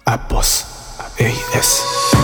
عباس AS.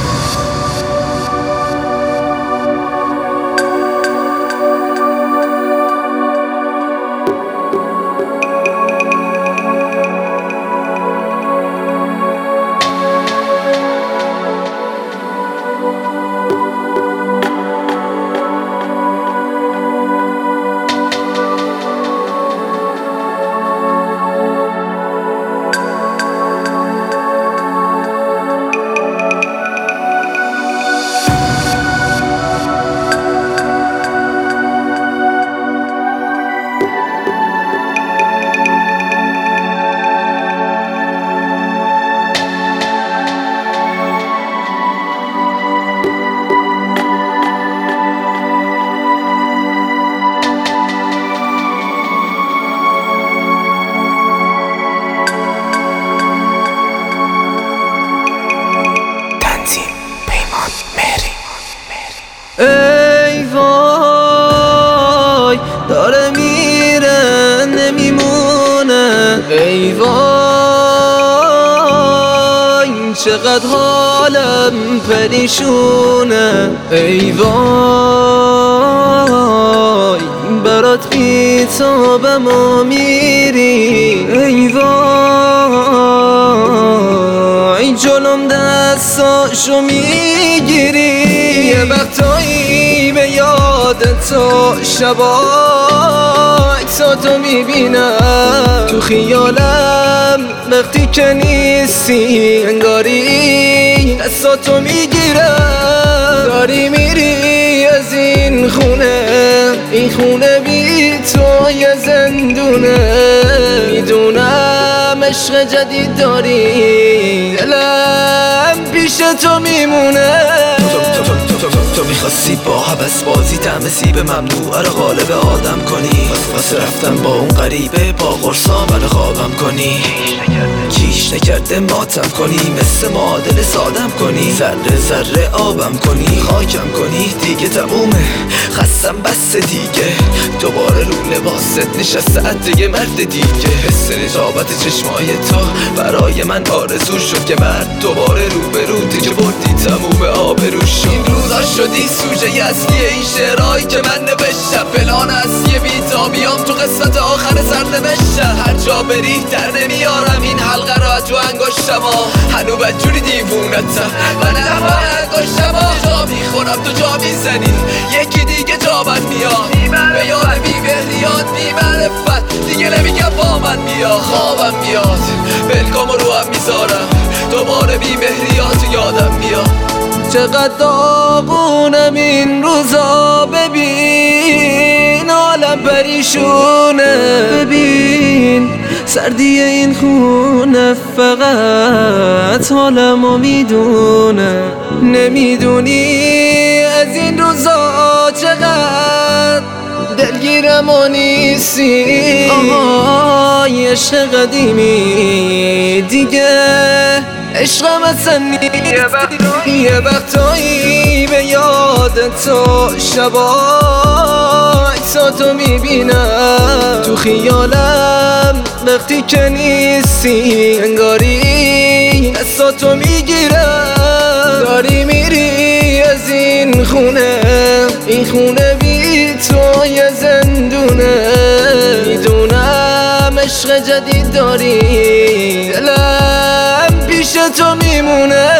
ای وای داره میره نمیمونه، ای وای چقدر حالم پریشونه، ای وای برات بیتابم و میری، ای وای جلوم دستاشو میگیری، یه وقتایی به یاد تو شبا عکساتو میبینم تو خیالم، وقتی که نیستی انگاری دستاتو میگیرم، داری میری از این خونه بی تو یه زندونه، میدونم عشق جدید داری دلم پیش تو میمونه. تو میخواستی با حبس بازی طعم سیب ممنوعه رو غالب آدم کنی، واسه رفتم با اون غریبه با قرصا من خوابم کنی، کیش نکرده ماتم کنی، مثل معادل سادم کنی، ذره ذره آبم کنی، خاکم کنی، دیگه تمومه خستم بس دیگه، دوباره رو لباست نشسته عطر مرد دیگه، حس نجابت چشمای تو برای من آرزو شد که مرد دوباره رو به رو که بردی تموم آبرو شد. این روزا شدی سوژه اصلی این شعرهایی که من نوشتم، پلان اصلی بیتابیام تو قسمت آخر سرنوشتم، هر جا بری در نمیارم این حلقه را تو انگشتما، هنو بدجوری دیوونتم من اما انگشتما، جا میخورم تو جا میزنی یکی دیگه جا من میاد، به یاد بیمهریات بیمعرفت دیگه نمیگم با من میاد، خوابم میاد بلکام رو هم میذارم دوباره بیمهریات یادم میاد. چقدر داغونم این روزا، ببین حالم پریشونه، ببین سردی این خونه فقط حالمو میدونه، نمیدونی از این روزا چقدر دلگیرم و نیستی، آهای عشق قدیمی دیگه عشقم اصلا نیست، یه وقتایی به یاد تو شبا عکساتو میبینم تو خیالم، وقتی که نیستی انگاری دستاتو میگیرم، داری میری از این خونه بی تو یه زندونه، میدونم عشق جدید داری دلم پیش تو میمونه.